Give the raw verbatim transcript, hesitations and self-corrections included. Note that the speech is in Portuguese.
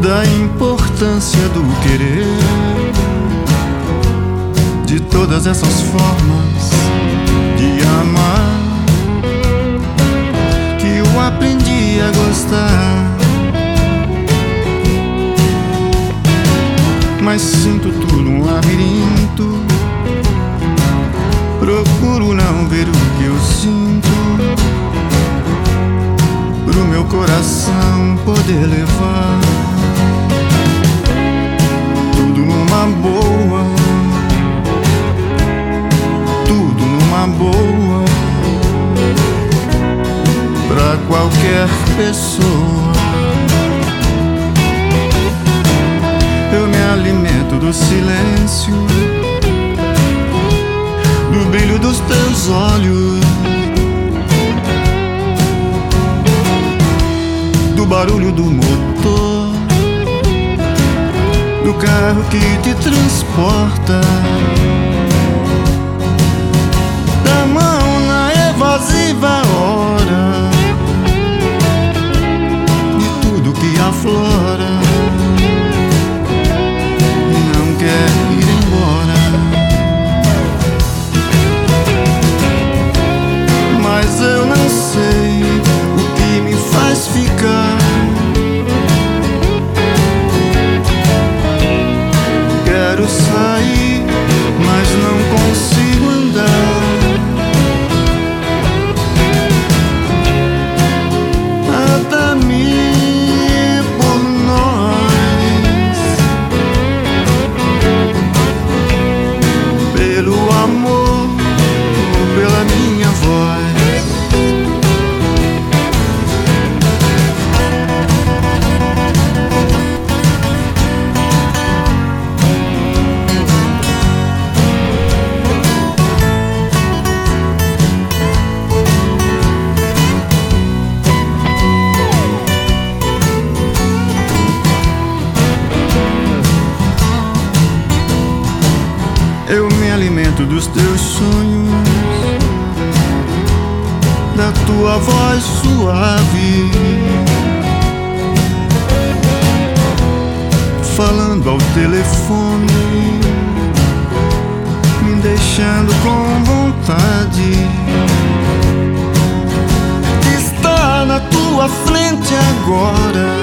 da importância do querer, de todas essas formas de amar que eu aprendi a gostar. Mas sinto tudo um labirinto, procuro não ver o que eu sinto, pro meu coração poder levar tudo numa boa, tudo numa boa, pra qualquer pessoa. Eu me alimento do silêncio, do brilho dos teus olhos, do barulho do motor, do carro que te transporta, da mão na evasiva hora, de tudo que aflora e não quer ir embora. Mas eu não sei o que me faz ficar. Quero sair, mas não consigo andar. Nada-me por nós, pelo amor ou pela minha voz. Eu me alimento dos teus sonhos, da tua voz suave, falando ao telefone, me deixando com vontade de estar na tua frente agora.